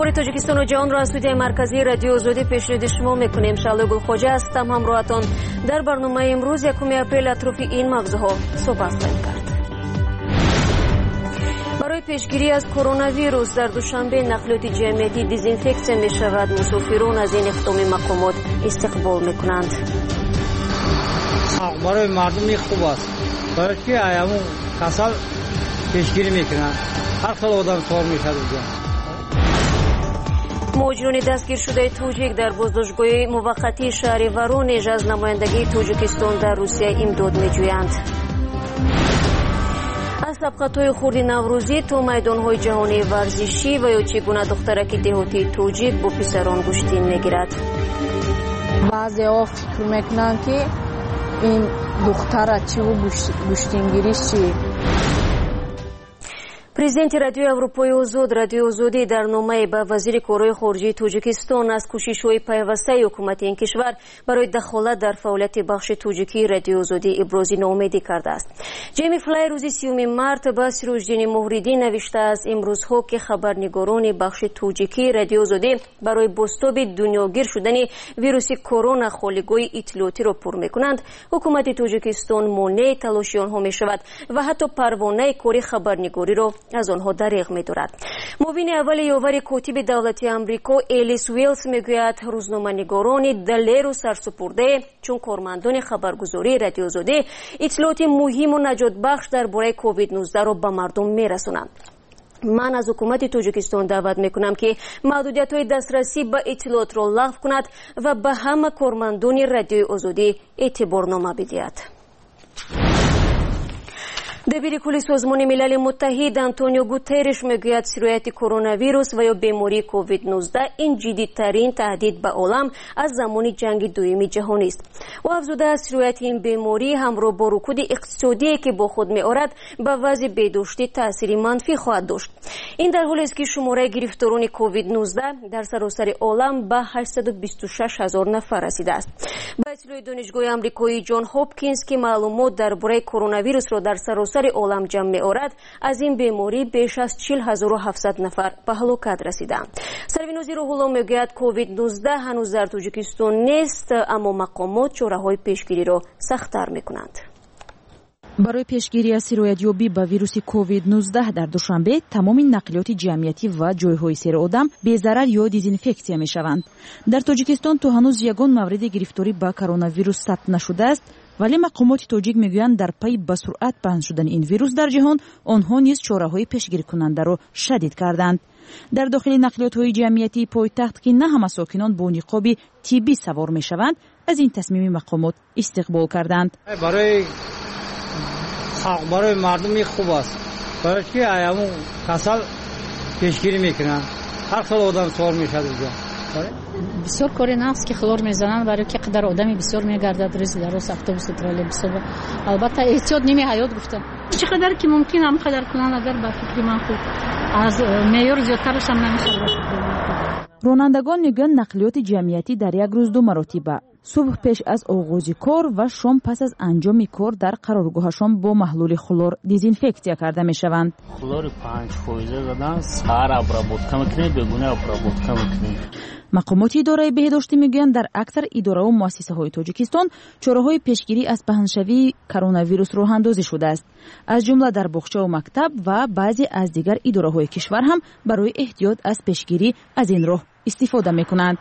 اخبار تاجیکستان و جهان را از استودیوی مرکزی رادیو آزادی پیشنهاد شما میکنیم. شعله گلخواجه هستم همراهتان. در برنامه امروز 1 اپریل اطراف این موضوعها صحبت خواهیم کرد. برای پیشگیری از کرونا ویروس در دوشنبه نقلیات جمعیتی دزینفکسیون می شود. مسافران از این اقدام مقامات استقبال میکنند. برای مردم خوب است. برای که ایامو کسل پیشگیری میکنند. هر خیلی آدم سوار میشد. مهاجران دستگیر شده توجیک در بازداشتگاه موقتی شهر ورونژ از نمایندگی تاجیکستان در روسیه امداد میجویند. از سبقت‌های خرد نوروزی تا میدان‌های جهانی ورزشی و یا چگونه دخترک دهاتی توجیک با پسران گوشتین میگیرد. بعضی‌ها فکر میکنن که این دختر چی و گوشتینگیریش چی. президенти радиои Аврупои озод радиои озодӣ дар номае ба вазири корҳои хориҷии тоҷикистон аз кӯшишҳои пайвастаи ҳукумати ин кишвар барои дахолат дар фаъолияти бахши тоҷикии радиои озодӣ ибрози ноумедӣ кардааст. ҷейми флай рӯзи 30 март ба сироҷдини муҳриддин навиштааст имрӯзҳо ки хабарнигорони бахши тоҷикии радиои озодӣ барои бостоби дунёгир шудани вируси корона холигоҳи иттилоотиро пур мекунанд, ҳукумати тоҷикистон монеи талоши онҳо мешавад ва ҳатто парвонаи кори хабарнигориро از آنها دریغ می‌دارد. معاون اول یاور کاتب دولتی آمریکا الیس ویلز میگوید روزنامه‌نگاران دلیر و سرسپرده چون کارمندان خبرگزاری رادیو آزادی اطلاعات مهم و نجات بخش درباره کووید 19 را به مردم می‌رسانند. من از حکومت تاجیکستان دعوت میکنم که محدودیت‌های دسترسی به اطلاعات را لغو کند و به همه کارمندان رادیوی آزادی اعتبارنامه بدهد. دبیر کل سازمان ملل متحد آنتونیو گوترش میگوید سرایت کرونا ویروس و یا بیماری کووید 19 این جدیدترین تهدید به عالم از زمان جنگ دوم جهانی است. و افزوده است سرایت این بیماری همراه با رکود اقتصادی که با خود میآورد به وضع بهداشتی تأثیر منفی خواهد داشت. این در حالی است که شماره گرفتاران کووید 19 در سراسر عالم به 826,000 نفر رسیده است. با اطلاع دانشگاه آمریکایی جان هاپکینز که معلومات درباره کرونا ویروس را در سراسر عالم جمع می‌آورد، از این بیماری بیش از 40,700 نفر به هلاکت رسیدند. سروی نظیر روح الله میگوید کووید 19 هنوز در تاجیکستان نیست، اما مقامات چاره‌های پیشگیری را سخت‌تر می‌کنند. برای پیشگیری از سرایت‌یابی به ویروس کووید 19 در دوشنبه تمام نقلیات جمعیتی و جایهای سیر آدم بی‌ضرر یا دزینفکسیون می‌شوند. در تاجیکستان تا هنوز یگان مورد گرفتاری به کرونا ویروس ثبت نشده است، ولی مقامات تاجیک میگویند در پی به سرعت پهن شدن این ویروس در جهان آنها نیز چاره‌های پیشگیری کننده را شدید کردند. در داخل نقلیات‌های جمعیتی پایتخت که نه همه ساکنان با نقاب طبی سوار می‌شوند، از این تصمیم مقامات استقبال کردند. برای مردم خوب است. برای که ایامو کسل پیشگیری میکنند. هر خیلی آدم سوار میشد اونجا. بسیار کاری نقص که خلور میزنن برای که قدر آدمی بسیار میگردد رزی در راست اتوبوس ترولبوس. البته احتیاط نیمه حیات گفتم. چقدر که ممکن هم قدر کنن اگر با فکر من خوب از معیار زیادترش هم نمیشه. رانندگان میگن نقلیات جمعیتی در یک روز 2 مرتبه، صبح پیش از آغاز کار و شام پس از انجام کار در قرارگاهشان با محلول خلور دزینفکسیون کرده میشوند. خلور 5% زدن سر ابرابوتکا میکنه بگونه ابرابوتکا میکنه. مقامات اداره بهداشتی میگویند در اکثر اداره و مؤسسه های تاجیکستان چاره‌های پیشگیری از پهنشوی کرونا ویروس راه اندازی شده است، از جمله در باغچه و مکتب و بعضی از دیگر اداره های کشور هم برای احتیاط از پیشگیری از این راه استفاده میکنند.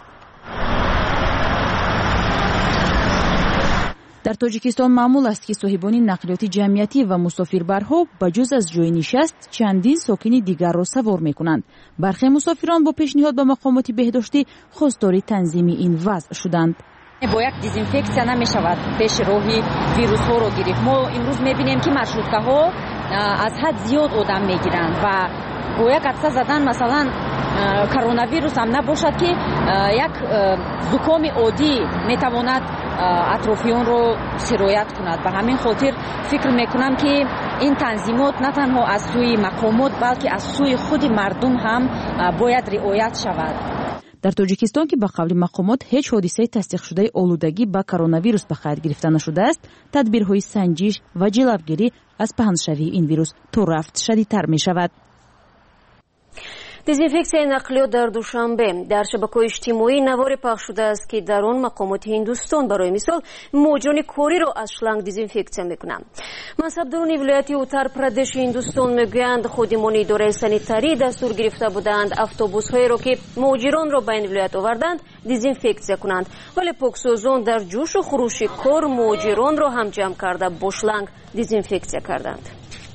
در تاجیکستان معمول است که صاحبان نقلیات جمعیتی و مسافربرها بجز از جای نشست چندین ساکن دیگر را سوار می‌کنند. برخی مسافران با پیشنهاد به مقامات بهداشتی خواستار تنظیم این وضع شدند. باید دزینفکسیون نمی‌شود پیش راهی ویروس ها رو گرفت. ما امروز می‌بینیم که مارشروتکاها از حد زیاد آدم می‌گیرند و باید قدسه زدن مثلا کرونا ویروس هم نباشد که یک زکام عادی میتواند اطرافیان رو سرایت کند. به همین خاطر فکر میکنم که این تنظیمات نه تنها از سوی مقامات بلکه از سوی خود مردم هم باید رعایت شود. در تاجیکستان که به قول مقامات هیچ حادثه تصدیق شده آلودگی با کرونا ویروس به خاطر گرفته نشده است، تدبیرهای سنجش و جلوگیری از پهنشوی این ویروس تا رفت شدیدتر می شود. دزینفکسیای نقلیات در دوشنبه در شبکه‌های اجتماعی نواری پخش شده است که در آن مقامات هندوستان برای مثال موجران کوری را از شلنگ دزینفکسیا میکنند. منصبداران ولایت اتر پردش هندوستان میگویند خودمان اداره سانیتاری دستور گرفته بودند اتوبوس‌هایی را که موجران را به این ولایت آوردند دزینفکسیا کنند، ولی پاکسازان در جوش و خروش کار موجران را هم جمع کرده با شلنگ دزینفکسیا کردند.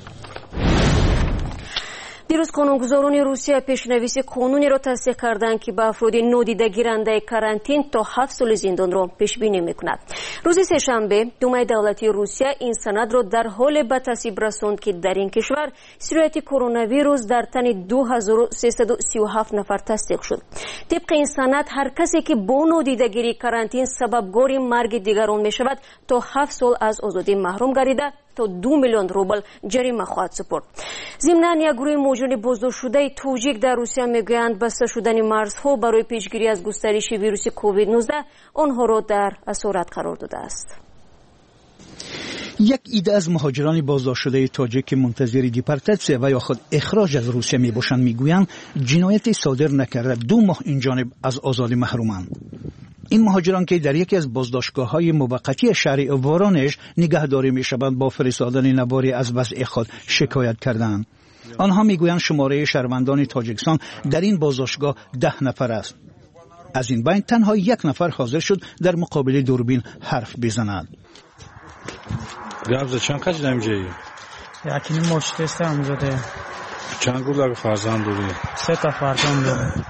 دیروز قانونگذاران روسیه پیشنویس قانونی را تصدیق کردند که به افراد نادیده گیرنده کرانتین تا 7 سال زندان را پیش بینی میکند. روز سه‌شنبه دومای دولتی روسیه این سند را در حال به تصویب رساند که در این کشور سرایت کرونا ویروس در تن 2337 نفر تصدیق شد. طبق این سند هر کسی که با نادیدگیری کرانتین سببگار مرگ دیگران می شود تا 7 سال از آزادی محروم گردیده تا 2 میلیون روبل جریمه خواهد سپرد. ضمناً یک گروه موجود بازداشت شده توجیک در روسیه میگویند بسته شدن مرزها برای پیشگیری از گسترش ویروس کووید 19 آنها را در اسارت قرار داده است. یک عده از مهاجران بازداشت شده تاجیک منتظر دیپورتاسیون و یا خود اخراج از روسیه میباشند میگویند جنایتی صادر نکرده 2 ماه این جانب از آزادی محرومند. این مهاجران که در یکی از بازداشتگاه‌های موقتی شهر وارانش نگهداری می‌شوند با فرستادن نواری از وضع خود شکایت کردند. آنها میگویند شماره شهروندان تاجیکستان در این بازداشتگاه 10 نفر است. از این بین تنها 1 نفر حاضر شد در مقابل دوربین حرف بزند. گابز چند کج نمی‌جایی؟ یکی مشت همزاده. چند گل فرزند داری؟ 3 تا فرزند دارم.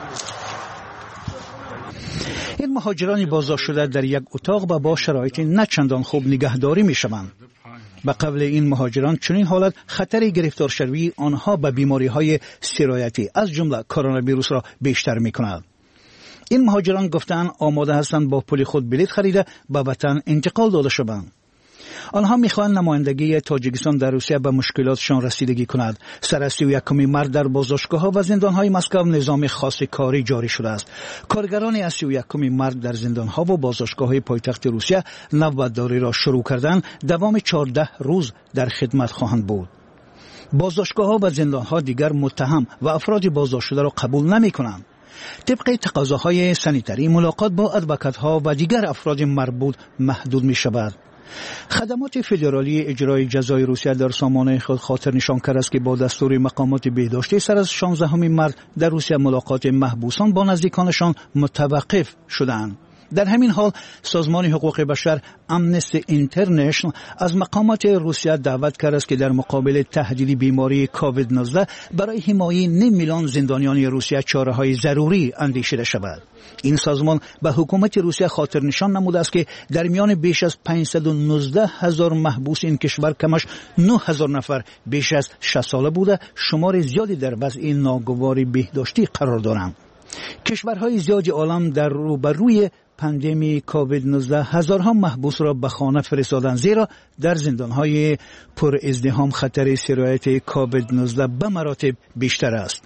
این مهاجران بازداشت شده در یک اتاق و با شرایط نه چندان خوب نگهداری می شوند. به قبل این مهاجران چنین حالت خطر گرفتار شدن آنها به بیماری های سرایتی از جمله کرونا ویروس را بیشتر می کند. این مهاجران گفتند آماده هستند با پول خود بلیط خریده به وطن انتقال داده شوند. آنها میخواهند نمایندگی تاجیکستان در روسیه به مشکلاتشان رسیدگی کند. سر 31 مارس در بازداشتگاه‌ها و زندان‌های مسکو نظام خاص کاری جاری شده است. کارگران از 31 مارس در زندان‌ها و بازداشتگاه‌های پایتخت روسیه نوبتداری را شروع کردند. دوام 14 روز در خدمت خواهند بود. بازداشتگاه‌ها و زندان‌ها دیگر متهم و افراد بازداشت شده را قبول نمی‌کنند. طبق تقاضاهای سانیتاری ملاقات با ادوکات‌ها و دیگر افراد مربوط محدود می‌شود. خدمات فدرالی اجرای جزای روسیه در سامانه خود خاطر نشان کرده است که با دستور مقامات بهداشتی سر از 16 مارس در روسیه ملاقات محبوسان با نزدیکانشان متوقف شدند. در همین حال سازمان حقوق بشر امنستی اینترنشنال از مقامات روسیه دعوت کرده است که در مقابل تهدید بیماری کووید 19 برای حمایت 9 میلیون زندانیان روسیه چاره‌های ضروری اندیشیده شود. این سازمان به حکومت روسیه خاطر نشان نموده است که در میان بیش از 519,000 محبوس این کشور کمش 9,000 نفر بیش از 60 ساله بوده شمار زیادی در وضع ناگوار بهداشتی قرار دارند. کشورهای زیادی عالم در روبروی پاندمی کووید 19 هزارها محبوس را به خانه فرستادند زیرا در زندانهای پر ازدحام خطر سرایت کووید 19 به مراتب بیشتر است.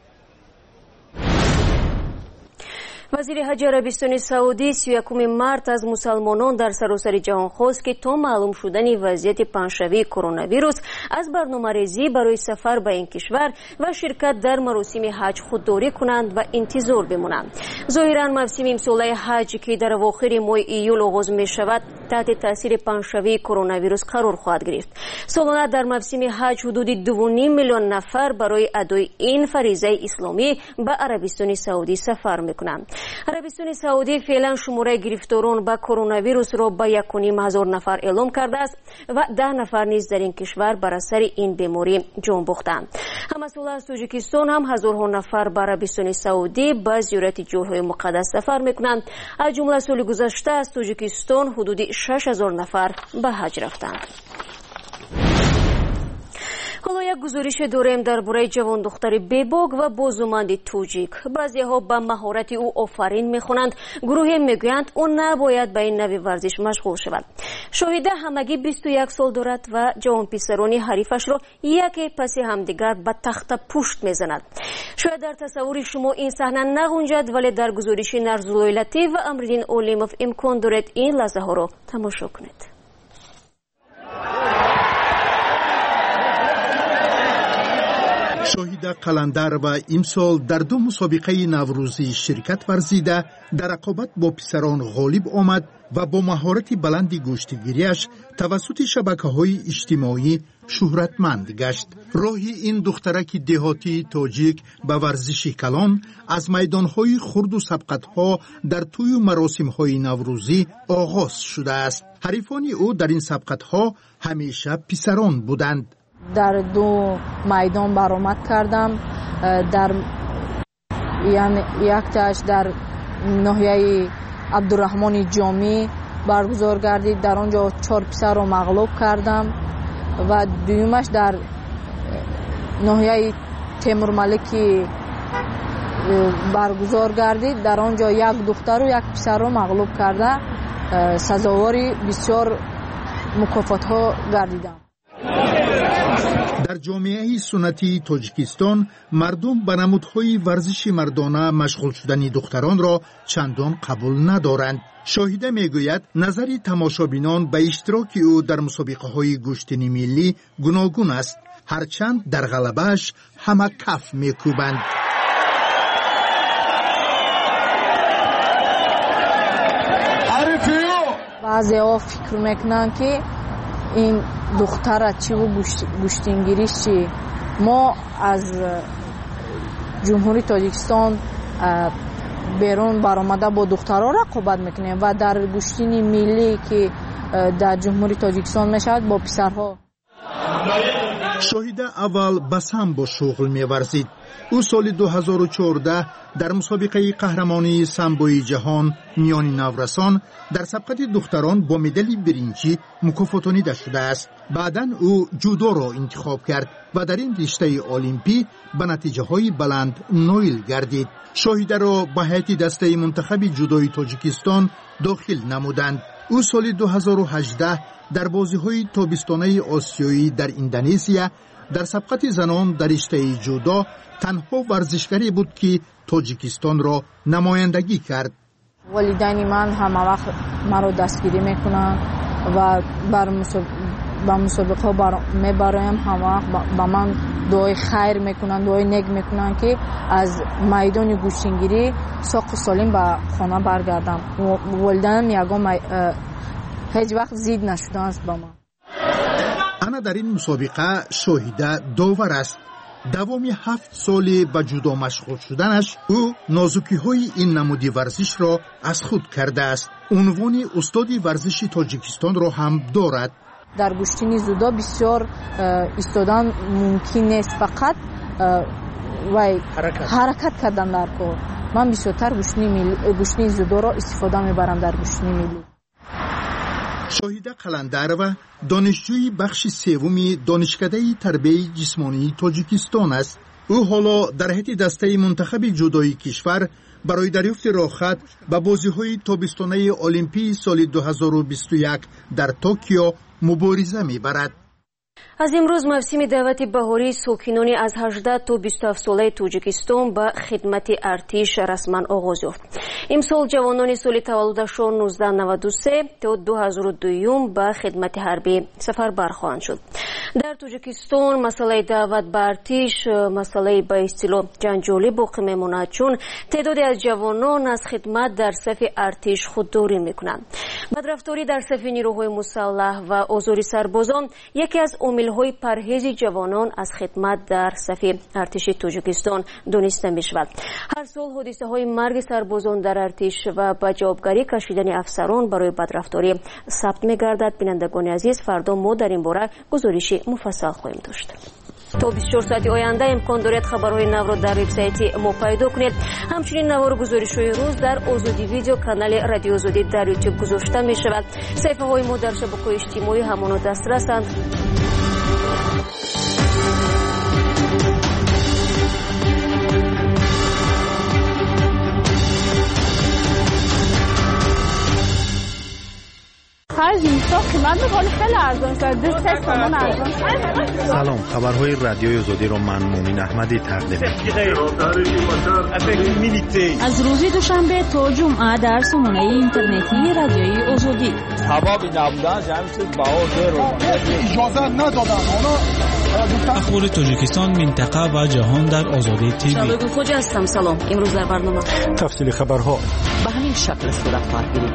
وزیر حج عربستان سعودی 31 مارس از مسلمانان در سراسر جهان خواست که تا معلوم شدن وضعیت پنجشنبه کرونا ویروس از برنامه‌ریزی برای سفر به این کشور و شرکت در مراسم حج خودداری کنند و انتظار بمانند. ظاهراً موسم امساله حج که در اواخر ماه ایول آغاز می شود تحت تاثیر پنجشنبه کرونا ویروس قرار خواهد گرفت. سالانه در موسم حج حدود 2.5 میلیون نفر برای ادای این فریضه اسلامی به عربستان سعودی سفر می‌کنند. عربستان سعودی فعلا شماره گرفتاران با کرونا ویروس را به 1,500 نفر اعلام کرده است و 10 نفر نیز در این کشور بر اثر این بیماری جان باختند. همسال از تاجیکستان هم هزارها نفر به عربستان سعودی به زیارت جاهای مقدس سفر میکنند. از جمله سال گذشته از تاجیکستان حدود 6,000 نفر به حج رفتند. حالا یک گزارش داریم درباره جوان دختر بیباک و بازومند توجیک. بعضی‌ها به مهارت او آفرین می‌خوانند، گروهی میگویند او نباید به این نوع ورزش مشغول شود. شاهده همگی 21 سال دارد و جوان پسرانی حریفش را یکی پس همدیگر به تخت پشت می‌زند. شاید در تصور شما این صحنه نگنجد، ولی در گزارش نرزولای لطیف و امرالدین اولیموف امکان دارد این لحظه‌ها را تماشا کنید. شاهد قلندر و امسال در 2 مسابقه نوروزی شرکت ورزیده در رقابت با پسران غالب آمد و با مهارت بلند گوشتگیریش توسط شبکه‌های اجتماعی شهرتمند گشت. راهی این دخترک دهاتی تاجیک به ورزش کلان از میدان‌های خرد و سبقت‌ها در طی مراسم‌های نوروزی آغاز شده است. حریفان او در این سبقت‌ها همیشه پسران بودند. در 2 میدان برآمد کردم. در یک تاش در ناحیه عبدالرحمن جامی برگزار گردید. در آنجا 4 پسر را مغلوب کردم و دویمش در ناحیه تیمور ملکی برگزار گردید. در آنجا 1 دختر و 1 پسر را مغلوب کرده سزاواری بسیار مکافات ها گردیدم. در جامعه سنتی تاجیکستان مردم به نمودهای ورزش مردانه مشغول شدن دختران را چندان قبول ندارند. شاهده میگوید نظر تماشابینان به اشتراک او در مسابقه های گشتنی ملی گوناگون است، هرچند در غلبه‌اش همه کف میکوبند. بعضی ها فکر میکنند که این دختر چی و گشتنگیریش چی. ما از جمهوری تاجیکستان بیرون برآمده با دخترها رقابت میکنیم و در گشتنی ملی که در جمهوری تاجیکستان میشود با پسرها. شاهده اول بسم با شغل میورزید. او سال 2014 در مسابقه قهرمانی سامبوی جهان میان نورسان در سبقت دختران با مدال برنجی مکافاتانیده شده است. بعداً او جودو را انتخاب کرد و در این رشته المپی به نتیجه های بلند نایل گردید. شاهده را به هیئت دسته منتخب جودوی تاجیکستان داخل نمودند. او سال 2018 در بازی‌های تابستانه آسیایی در اندونزیا در سبقت زنان در رشته جودو تنها ورزشکاری بود که تاجیکستان را نمایندگی کرد. والدین من همه وقت مرا دستگیری میکنند و به مسابقه میبرایم. همه وقت به من دعای خیر میکنند، دعای نیک میکنند که از میدان گوشتنگیری ساق و سالم به خانه برگردم. والدینم یگان هیچ وقت زید نشدن است با من. انا در این مسابقه شاهده داور است. دوام 7 سال به جودو مشغول شدنش او نازکی های این نمودی ورزش را از خود کرده است. عنوان استادی ورزش تاجیکستان را هم دارد. در گشتنی جودو بسیار ایستادن ممکن نیست، فقط حرکت کردن در کار. من بسیارتر گشتنی جودو را استفاده میبرم در گشتنی ملی. شاهده قلندر و دانشجوی بخش 3 دانشکده تربیت جسمانی تاجیکستان است. او حالا در هیئت دسته منتخب جودوی کشور برای دریافت راهخط به بازی‌های تابستانه المپی سال 2021 در توکیو مبارزه می‌برد. از امروز موسم دعوت بهاری ساکنان از 18 تا 27 ساله تاجیکستان به خدمت ارتش رسما آغاز یافت. امسال جوانان سال تولدشان 1993 تا 2002 به خدمت حربی سفربر خواهند شد. در تاجیکستان مسئله دعوت به ارتش مسئله به اصطلاح جنجالی باقی میماند، چون تعدادی از جوانان از خدمت در صف ارتش خودداری میکنند. بدرفتاری در صف نیروهای مسلح و آزار سربازان یکی از عامل‌های پرهیز جوانان از خدمت در صف ارتش تاجیکستان دانسته می‌شود. هر سال حادثه‌های مرگ سربازان در ارتش و به جوابگری کشیدن افسران برای بدرفتاری ثبت می‌گردد. بینندگان عزیز، فردا ما در این باره گزارش مفصل خواهیم داشت. تا 24 ساعت آینده امکان دارد خبرهای نو را در وبسایت ما پیدا کنید. همچنین نوار گزارش‌های روز در آزادی ویدیو کانال رادیو آزادی در یوتیوب گذاشته می شود. صفحه‌های ما در شبکه‌های اجتماعی همان دسترسند. سلام، خبرهای رادیوی آزادی را من مومن احمدی تقدیم از روز دوشنبه تا جمعه در سامانه اینترنتی رادیوی آزادی. اجازه ندادن اونا اخبار تاجیکستان، منطقه و جهان در آزادی تیوی. شادو خوجا هستم. سلام. امروز در برنامه تفصیل خبرها به همین شکل صورت خواهد گرفت.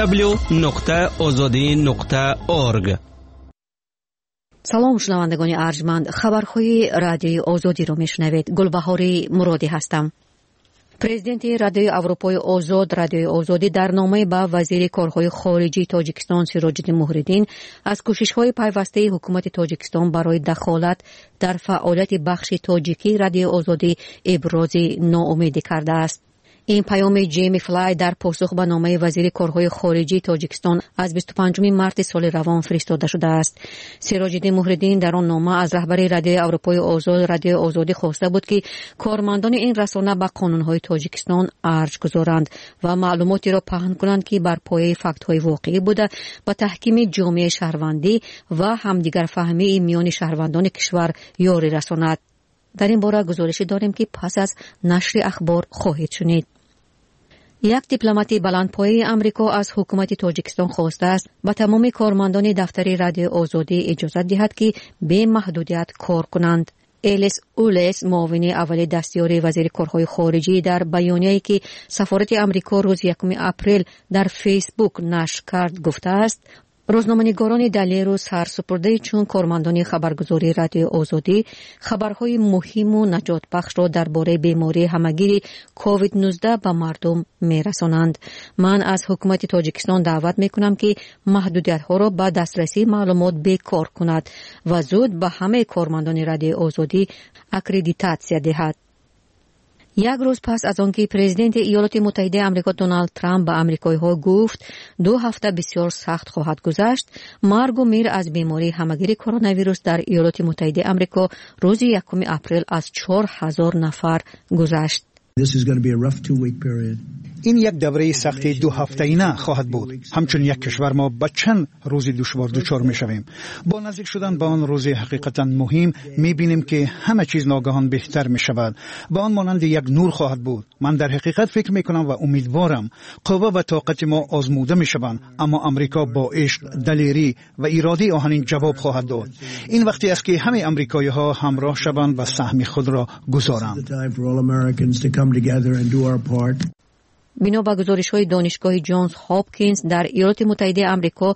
www.azadi.org. سلام شنوندگان ارجمند، خبرهای رادیوی آزادی رو میشنوید. گلبهاری مرادی هستم. پرزیدنت رادیوی اروپای آزاد رادیوی آزادی در نامه به وزیر کارهای خارجی تاجیکستان سیراج‌الدین موهردین از کوشش‌های پیوسته حکومت تاجیکستان برای دخالت در فعالیت بخش تاجیکی رادیوی آزادی ابراز ناامیدی کرده است. این پیام جیمی فلای در پاسخ به نامه وزیر کارهای خارجی تاجیکستان از 25 مارس سال روان فرستاده شده است. سیراج‌الدین موهردین در آن نامه از رهبر رادیوی اروپای آزاد رادیوی آزادی خواسته بود که کارمندان این رسانه به قانون‌های تاجیکستان ارج گذارند و معلوماتی را پهن کنند که بر پایه فاکت‌های واقعی بوده با تحکیم جامعه شهروندی و همدیگر فهمی میان شهروندان کشور یاری رساند. در این باره گزارشی داریم که پس از نشر اخبار خواهید شنید. یک دیپلمات بلندپایه امریکا از حکومت تاجیکستان خواسته است به تمام کارمندان دفتر رادیوی آزادی اجازه دهد که به محدودیت کار کنند. الیس اولس، معاون اول دستیار وزیر کارهای خارجی، در بیانیه‌ای که سفارت امریکا روز 1 اپریل در فیسبوک نشر کرد گفته است: روزنامه‌نگاران دلیل رو سرسپرده چون کارمندان خبرگزاری رادیو آزادی خبرهای مهم و نجات بخش را درباره بیماری همگیر کووید 19 به مردم میرسانند. من از حکومت تاجیکستان دعوت میکنم که محدودیت‌ها را به دسترسی معلومات بیکار کند و زود به همه کارمندان رادیو آزادی اکریدیتاسیا دهد. یک روز پس از آنکه پرزیدنت ایالات متحده آمریکا دونالد ترامپ به آمریکایی‌ها گفت 2 هفته بسیار سخت خواهد گذشت، مرگ و میر از بیماری همگیر کرونا ویروس در ایالات متحده آمریکا روز 1 اپریل از 4000 نفر گذشت. این یک دوره سخت 2 هفته‌ای خواهد بود. همچون یک کشور ما به چند روز دشوار دچار می‌شویم. با نزدیک شدن به آن روز حقیقتا مهم می‌بینیم که همه چیز ناگهان بهتر می‌شود. با آن مانند یک نور خواهد بود. من در حقیقت فکر می‌کنم و امیدوارم قوه و طاقت ما آزموده می‌شوند، اما آمریکا با عشق، دلیری و اراده آهنین جواب خواهد داد. این وقتی است که همه آمریکایی‌ها همراه شوند و سهم خود را گذارند. بنا به گزارش‌های دانشگاه جانز هاپکینز در ایالات متحده آمریکا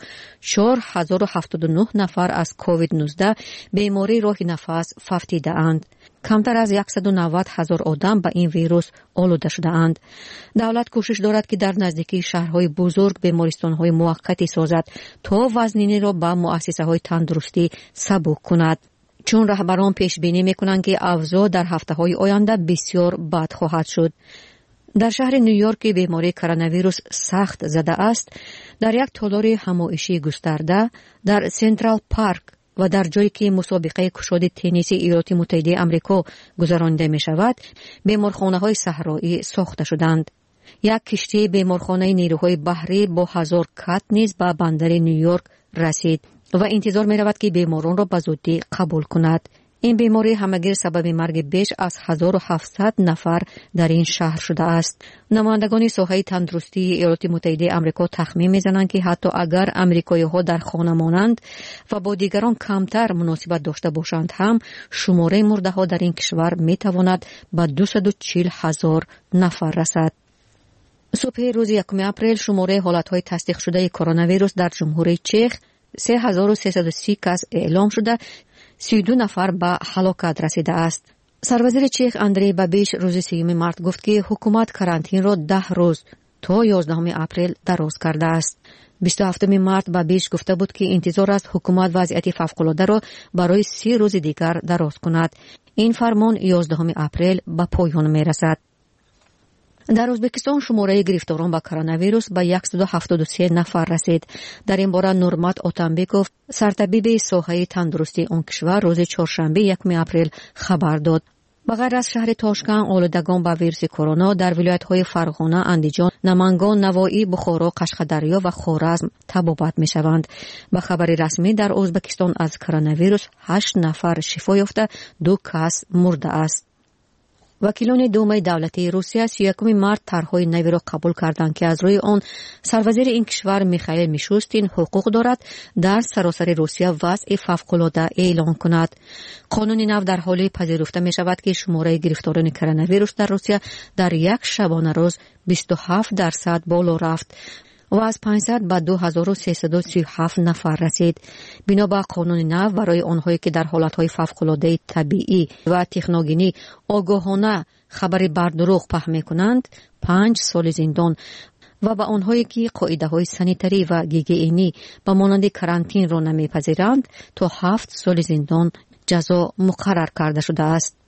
4079 نفر از کووید 19 بیماری راه نفس فوت دیده‌اند. کمتر از 190,000 آدم به این ویروس آلوده شده‌اند. دولت کوشش دارد که در نزدیکی شهرهای بزرگ بیمارستان‌های موقتی سازد تا وزنینی را به مؤسسه‌های تندرستی سبک کند. چون رهبران پیش بینی می‌کنند که اوضاع در هفته‌های آینده بسیار بد خواهد شد. در شهر نیویورک بیماری کرونا ویروس سخت زده است. در یک تالار همایشی گسترده در سنترال پارک و در جایی که مسابقه کشتی تنیس ایالات متحده آمریکا گذرانده می شود، بیمارخانه‌های صحرایی ساخته شدند. یک کشتی بیمارخانه نیروهای بحری با 1000 کت نیز به بندر نیویورک رسید و انتظار می رود که بیماران را به زودی قبول کند. این بیماری همگیر سبب مرگ بیش از 1700 نفر در این شهر شده است. نمایندگان ساحه تندرستی ایالات متحده آمریکا تخمین می‌زنند که حتی اگر آمریکایی‌ها در خانه مانند و با دیگران کمتر مناسبت داشته باشند هم شماره مرده‌ها در این کشور می‌تواند به 240,000 نفر رسد. صبح روز 1 اپریل شماره حالت‌های تصدیق شده کرونا ویروس در جمهوری چک 3330 کس اعلام شده، 32 نفر به هلاکت رسیده است. سروزیر چک اندری بابیش روز 3 مارس گفت که حکومت کرانتین را 10 روز تا 11 اپریل دراز کرده است. 27 مارس بابیش گفته بود که انتظار است حکومت وضعیت فوق‌العاده را برای 30 روز دیگر دراز کند. این فرمان 11 اپریل به پایان می رسد. در ازبکستان شماره گرفتاران با کرونا ویروس به 173 نفر رسید. در این باره نورمات اوتانبکوف، سرطبیب ساحه تندرستی آن کشور، روز چهارشنبه 1 اپریل خبر داد. بغیر از شهر تاشکند، آلودگان با ویروس کرونا در ولایت‌های فرغانه، اندیجان، نمنگان، نوایی، بخارا، قشقدریا و خوارزم تبابت می‌شوند. به خبر رسمی در ازبکستان از کرونا ویروس 8 نفر شفا یافته، 2 کس مرده است. وکیلان دومای دولتی روسیه 31 مارس طرحهای نوی را قبول کردند که از روی آن سروزیر این کشور میخائیل میشوستین حقوق دارد در سراسر روسیه وضع فوق‌العاده اعلان کند. قانون نو در حالی پذیرفته می شود که شماره گرفتاران کرونا ویروس در روسیه در یک شبانه روز 27% بالا رفت و از 500 به 2337 نفر رسید. بنا به قانون نو برای آنهایی که در حالتهای فوق‌العاده طبیعی و تکنوگنی آگاهانه خبر بر دروغ پخش می‌کنند 5 سال زندان و به آنهایی که قاعده‌های سانیتری و گیگینی به مانند کرانتین را نمی‌پذیرند تا 7 سال زندان جزا مقرر کرده شده است.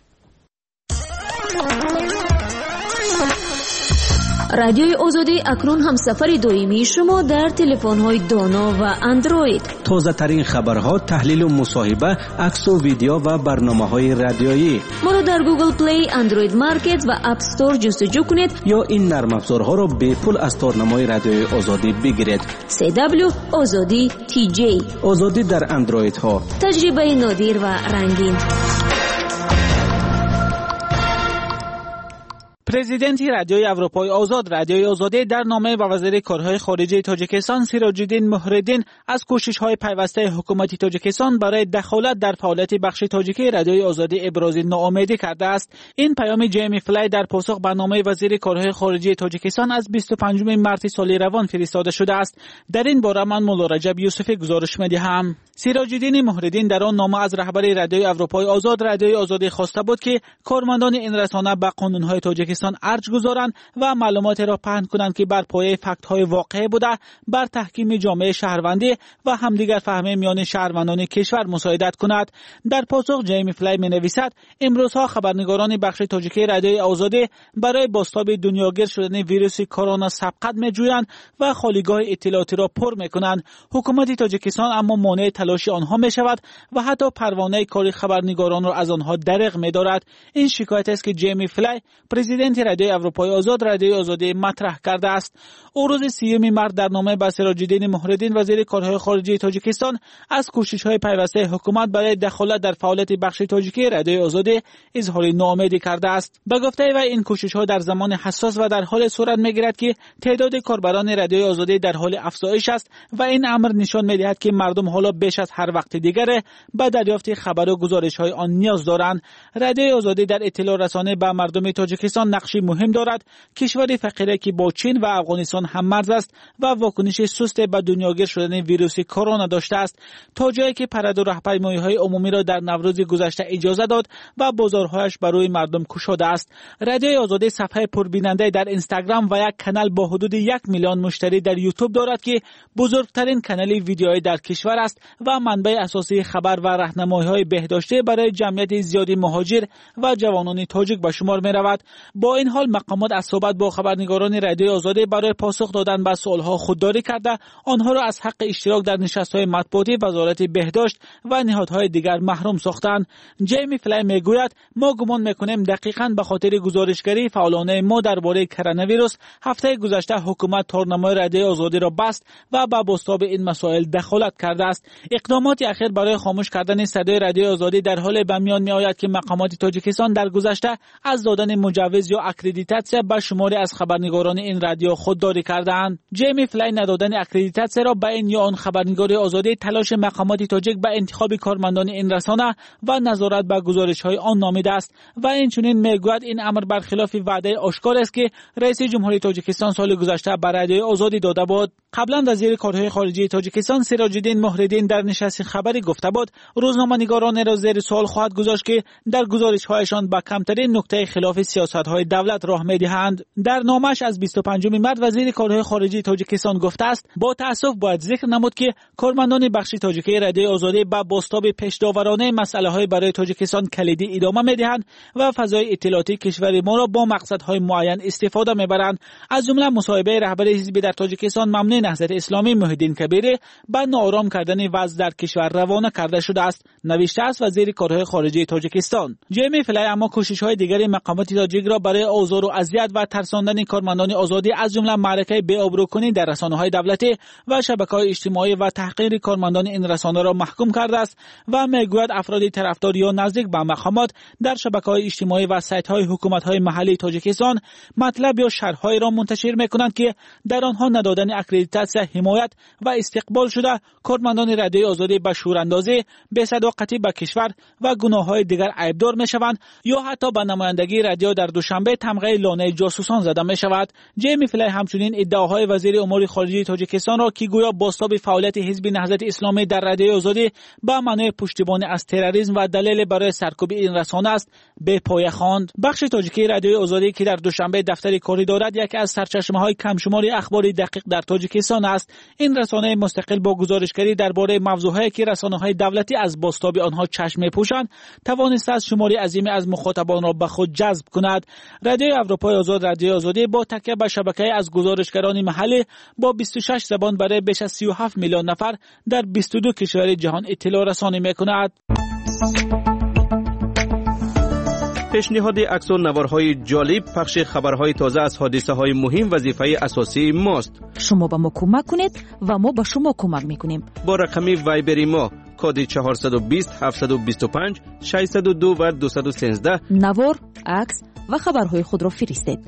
رادیوی آزادی اکنون هم سفر دائمی شما در تلفن‌های دانا و اندروید. تازه ترین خبرها، تحلیل و مصاحبه، عکس و ویدیو و برنامه‌های رادیویی. ما را در گوگل پلی، اندروید مارکت و اپ استور جستجو کنید یا این نرم افزارها را به پول از تارنمای رادیوی آزادی بگیرید. CW آزادی TJ. آزادی در اندروید ها. تجربه نادر و رنگین. پرزیدنت رادیوی اروپای آزاد رادیوی آزادی در نامه به وزیر کارهای خارجه تاجیکستان سیراج‌الدین مهردین از کوشش‌های پیوسته حکومت تاجیکستان برای دخالت در فعالیت بخش تاجیکی رادیوی آزادی ابراز ناامیدی کرده است. این پیام جیمی فلای در پاسخ به نامه وزیر کارهای خارجه تاجیکستان از 25 مارس سال روان فرستاده شده است. در این باره من مولا رجب یوسفی گزارش می‌دهم. سیراج‌الدین مهردین در آن نامه از رهبر رادیوی اروپای آزاد رادیوی آزادی خواسته بود که کارمندان این رسانه به قانون‌های تاجیکستان ارج گذارند و معلومات را پهن کنند که بر پایه فکت‌های واقعی بوده بر تحکیم جامعه شهروندی و همدیگر فهمی میان شهروندان کشور مساعدت کند. در پاسخ جیمی فلای می‌نویسد امروزها خبرنگاران بخش تاجیکی رادیوی آزادی برای بازتاب دنیاگیر شدن ویروس کرونا سبقت می‌جویند و خالیگاه اطلاعاتی را پر می‌کنند. حکومت تاجیکستان اما مانع تلاش آنها می‌شود و حتی پروانه کار خبرنگاران را از آنها دریغ می‌دارد. این شکایت است که جیمی فلای پرزیدنت رادیوی اروپای آزاد رادیوی آزادی مطرح کرده است. او روز 30 مارس در نامه به سیراج‌الدین مهردین وزیر کارهای خارجه تاجیکستان از کوشش‌های پیوسته حکومت برای دخالت در فعالیت بخش تاجیکی رادیوی آزادی اظهار ناامیدی کرده است. به گفته وی این کوشش‌ها در زمان حساس و در حال صورت می‌گیرد که تعداد کاربران رادیوی آزادی در حال افزایش است و این امر نشان می‌دهد که مردم حالا بیش از هر وقت دیگر به دریافت خبر و گزارش‌های آن نیاز دارند. رادیوی آزادی در اطلاع رسانی به مردم تاجیکستان نقشی مهم دارد. کشوری فقیری که با چین و افغانستان هم مرز است و واکنش سست به دنیاگیر شدن ویروس کرونا داشته است، تا جایی که پرد و راهپیمایی‌های عمومی را در نوروز گذشته اجازه داد و بازارهایش برای مردم گشوده است. رادیوی آزادی صفحه پربیننده در اینستاگرام و یک کانال با حدود 1 میلیون مشتری در یوتیوب دارد که بزرگترین کانال ویدیویی در کشور است و منبع اساسی خبر و راهنمایی‌های بهداشتی برای جمعیت زیادی مهاجر و جوانان تاجیک به شمار می‌رود. با این حال مقامات از صحبت با خبرنگاران رادیوی آزادی برای پاسخ دادن به سوالها خودداری کرده آنها را از حق اشتراک در نشست‌های مطبوعاتی وزارت بهداشت و نهادهای دیگر محروم ساختند. جیمی فلای میگوید ما گمان میکنیم دقیقاً به خاطر گزارشگری فعالانه ما درباره کرونا ویروس هفته گذشته حکومت تارنمای رادیوی آزادی را بست و به بازتاب این مسائل دخالت کرده است. اقدامات اخیر برای خاموش کردن صدای رادیوی آزادی در حال به میان میآید که مقامات تاجیکستان در گذشته از دادن مجوز یا اکریدیتاسیون به شماری از خبرنگاران این رادیو خودداری کردند. جیمی فلای ندادن اکریدیتاسیون را به این یا آن خبرنگاری آزادی تلاش مقامات تاجیک به انتخاب کارمندان این رسانه و نظارت به گزارش‌های آن نامیده است و اینچنین میگوید این امر برخلاف وعده آشکار است که رئیس جمهوری تاجیکستان سال گذشته به رادیوی آزادی داده بود. قبلا وزیر کارهای خارجه تاجیکستان سیراج‌الدین مهردین در نشست خبری گفته بود روزنامه‌نگاران را زیر سوال خواهد گذاشت که در گزارش‌هایشان به کمترین نکته خلاف سیاست‌های دولت راه می‌دهند. در نامش از 25 مارس وزیر کارهای خارجه تاجیکستان گفته است با تأسف باید ذکر نمود که کارمندان بخش تاجیکی رادیوی آزادی با بازتاب پیش‌داورانه مسئله‌های برای تاجیکستان کلیدی ادامه می‌دهند و فضای اطلاعاتی کشور ما را با مقصدهای معین استفاده می‌برند. از جمله مصاحبه رهبر حزب در تاجیکستان ممنوع نهضت اسلامی محیدین کبیری به ناآرام کردن وضع در کشور روانه کرده شده است، نوشته است وزیر کارهای خارجه تاجیکستان. جیمی فلای اما کوشش‌های دیگری مقامات تاجیک را برای برای آزار و اذیت و ترساندن کارمندان آزادی از جمله معرکه بی‌آبروکنی در رسانه‌های دولتی و شبکه‌های اجتماعی و تحقیر کارمندان این رسانه را محکوم کرده است و میگوید افرادی طرفدار یا نزدیک به مقامات در شبکه‌های اجتماعی و سایت‌های حکومت‌های محلی تاجیکستان مطلب یا شرح‌هایی را منتشر می‌کنند که در آنها ندادن اکریدیتاسیون، حمایت و استقبال شده کارمندان رادیوی آزادی به شوراندازی، بی‌صداقتی به کشور و گناه‌های دیگر عیبدار می‌شوند یا حتی به نمایندگی رادیو در دوشنبه تمغه لانه جاسوسان زده می‌شود. جیمی فلی همچنین ادعاهای وزیر امور خارجه تاجیکستان را که گویا بازتاب فعالیت حزب نهضت اسلامی در رادیوی آزادی به معنای پشتیبانی از تروریسم و دلیل برای سرکوب این رسانه است به پایه خواند. بخش تاجیکی رادیوی آزادی که در دوشنبه دفتر کاری دارد یکی از سرچشمه‌های کمشماری اخبار دقیق در تاجیکستان است. این رسانه مستقل با گزارشگری درباره موضوعاتی که رسانه‌های دولتی از بازتاب آنها چشم می‌پوشند توانسته است شماری عظیمی از مخاطبان را به خود جذب کند. رادیوی اروپای آزاد رادیوی آزادی با تکیه بر شبکه از گزارشگران محلی با 26 زبان برای بیش از 37 میلیون نفر در 22 کشور جهان اطلاع رسانی می‌کند. پیشنهاد عکس و نوارهای جالب، پخش خبرهای تازه از حادثه‌های مهم وظیفه اساسی ماست. شما به ما کمک کنید و ما به شما کمک می‌کنیم. با رقم وایبری ما کد 420 725 602 و 213 نوار، عکس و خبرهای خود را فرستید.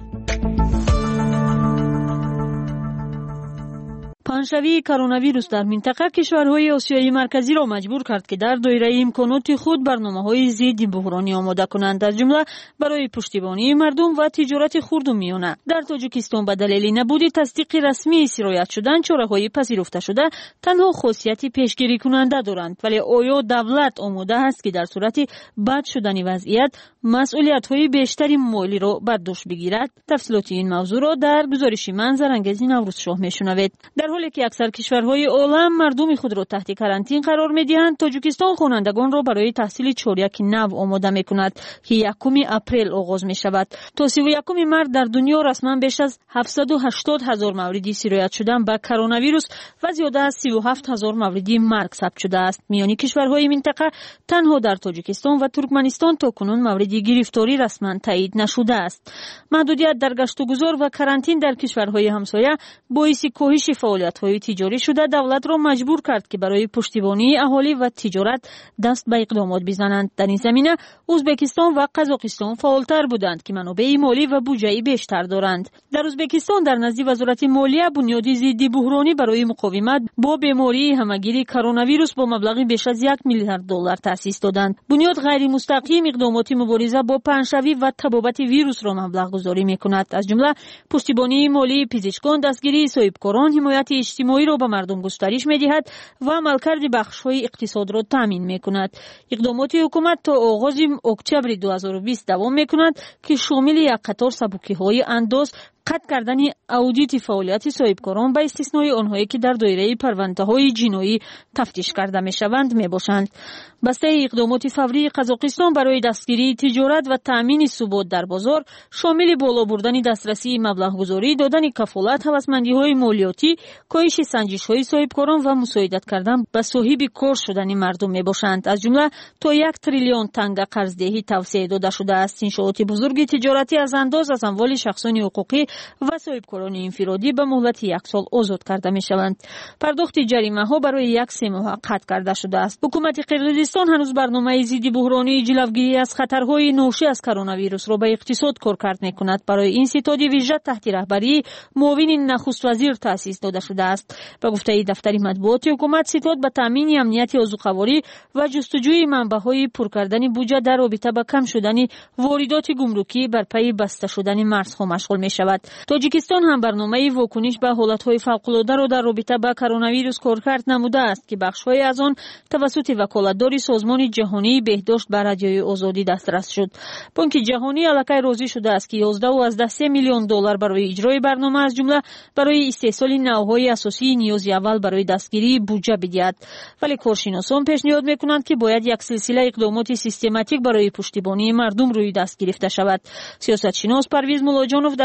پنجشنبه کرونا ویروس در منطقه کشورهای آسیای مرکزی را مجبور کرد که در دایره امکانات خود برنامه‌های ضد بحرانی آماده کنند، از جمله برای پشتیبانی مردم و تجارت خرد و میانه. در تاجیکستان به دلیل نبود تصدیق رسمی سرایت شدن چاره‌های پذیرفته شده تنها خاصیت پیشگیری کننده دارند، ولی آیا دولت آماده است که در صورت بد شدن وضعیت مسئولیت‌های بیشتری مالی را بر دوش بگیرد؟ تفصیلات این موضوع را در گزارش من زرانگیز نوروز شاه میشنوید. در حالی که اکثر کشورهای عالم مردم خود را تحت کرانتین قرار می‌دهند، تاجیکستان خوانندگان را برای تحصیل چاریک نو آماده می‌کند که 1 اپریل آغاز می‌شود. تا 31 مارس در دنیا رسما بیش از 780,000 مورد سرایت شدن به کرونا ویروس و زیاده از 37,000 مورد مرگ ثبت شده است. میان کشورهای منطقه تنها در تاجیکستان و ترکمنستان تاکنون مورد گرفتاری رسما تایید نشده است. محدودیت در گشت و گذار و کرانتین در کشورهای همسایه باعث کاهش فعالیت‌های تجاری شده دولت را مجبور کرد که برای پشتیبانی اهالی و تجارت دست به اقدامات بزنند. در این زمینه ازبکستان و قزاقستان فعالتر بودند که منابع مالی و بودجه بیشتر دارند. در ازبکستان در نزد وزارت مالیه بنیاد ضد بحرانی برای مقاومت با بیماری همگیر کرونا ویروس با مبلغ بیش از 1 میلیارد دلار تأسیس دادند. بنیاد غیر مستقیم اقدامات مبارزه با پنجشنبه و تبابت ویروس را مبلغ گذاری می‌کند، از جمله پشتیبانی مالی پزشکان، دستگیری صاحبکاران، حمایت اجتماعی را به مردم گسترش می‌دهد و عملکرد بخش‌های اقتصاد را تامین می‌کند. اقدامات حکومت تا آغاز اکتبر 2020 دوام می‌کند که شامل یک قطار سبوکی‌های انداز، قطع کردن اودیت فعالیت صاحبکاران به استثنای آنهایی که در دایره پرونده‌های جنایی تفتیش کرده می‌شوند می‌باشند. بسته اقدامات فوری قزاقستان برای دستگیری تجارت و تأمین ثبات در بازار شامل بالا بردن دسترسی مبلغ گذاری، دادن کفالت، هوسمندی‌های مالیاتی، کاهش سنجش‌های صاحبکاران و مساعدت کردن به صاحب کار شدن مردم می‌باشند. از جمله تا 1 تریلیون تنگ قرضدهی توصیه داده شده است. انشاءات بزرگ تجارتی از انداز از اموال شخصانی حقوقی و صاحبکاران انفرادی به مهلت 1 سال آزاد کرده می‌شوند. پرداخت جریمه‌ها برای 1 ماه قطع کرده شده است. حکومت قرقیزستان هنوز برنامه ضد بحرانی جلوگیری از خطرهای ناشی از کرونا ویروس را به اقتصاد کارکرد می‌کند. برای این ستاد ویژه تحت رهبری معاون نخست وزیر تأسیس داده شده است. به گفته دفتر مطبوعات حکومت، ستاد به تامین امنیت عضوخواری و جستجوی منبع‌های پر کردن بودجه در رابطه با کم شدن واردات گمرکی بر پای بسته شدن مرزها مشغول می‌شود. تاجیکستان هم برنامه واکنش به حالت‌های فوق‌العاده را در رابطه با کرونا ویروس کارکرد نموده است که بخش‌های از آن توسط وکالتدار سازمان جهانی بهداشت به رادیوی آزادی دسترس شد. بانک جهانی الکی راضی شده است که 11.3 میلیون دلار برای اجرای برنامه از جمله برای استحصال نوع‌های اساسی نیاز اول برای دستگیری بودجه بدهد. ولی کارشناسان پیشنهاد می‌کنند که باید یک سلسله اقدامات سیستماتیک برای پشتیبانی مردم روی دست گرفته شود. سیاستشناس پرویز مولاجانوف در مطلب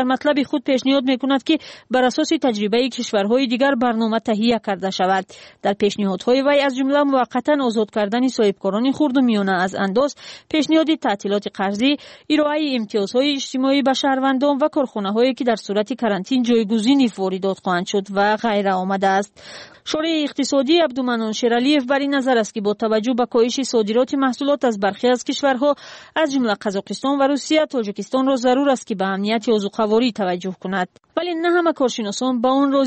خود پیشنهاد میکند که بر اساس تجربه کشورهای دیگر برنامه تهیه کرده شود. در پیشنهادهای وی از جمله موقتا آزاد کردن صاحبکاران خرد و میانه از انداز، پیشنهاد تعطیلات قرضی، ارائه امتیازهای اجتماعی به شهروندان و کارخانه‌هایی که در صورت کرانتین جایگزین واردات خواهند شد و غیره آمده است. شورای اقتصادی عبدالمنان شیرالیف بر این نظر است که با توجه به کاهش صادرات محصولات از برخی از کشورها از جمله قزاقستان و روسیه، تاجیکستان را ضرور است که به امنیت آذوقه‌واری توجه کند. ولی نه همه کارشناسان به آن